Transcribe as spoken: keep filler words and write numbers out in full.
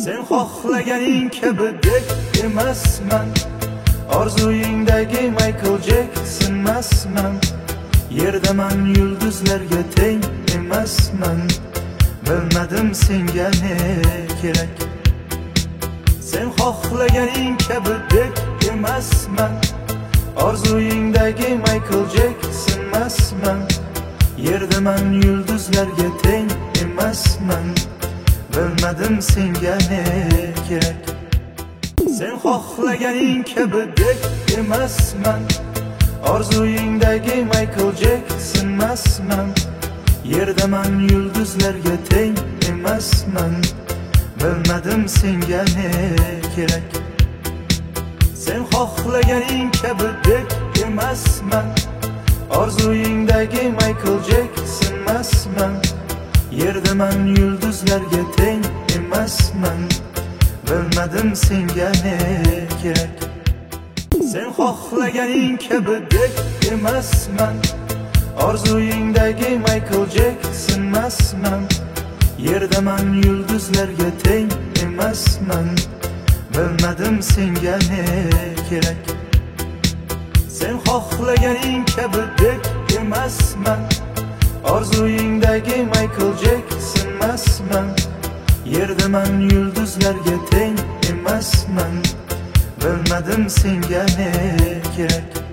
Sen xohlaganing kabi dek emasman, orzuyingdagi Michael Jacksonmasman. Yerdaman, yulduzlarga teng emasman, bilmadim senga ne kerak. Sen xohlaganing kabi dek emasman, orzuyingdagi Michael Jacksonmasman. Yerdaman, yulduzlarga teng emasman, bilmadim senga ne kerak. Sen xohlaganing kabi dek emasman, orzuyingdagi Michael Jacksonmasman. Yerdaman, yulduzlarga teng emasman, bilmadim senga ne kerak. Sen xohlaganing kabi dek emasman, orzuyingdagi Michael Jacksonmasman. Yerdaman, yulduzlarga teng emasman, bilmadim senga ne kerak. Sen xohlaganing kabi dek emasman, orzuyingdagi Michael Jacksonmasman. Yerdaman, yulduzlarga teng emasman, bilmadim senga ne kerak. Sen xohlaganing kabi dek emasman, orzuyingdagi Michael Jacksonmasman. Yerdaman, yulduzlarga teng emasman, bilmadim senga ne kerak.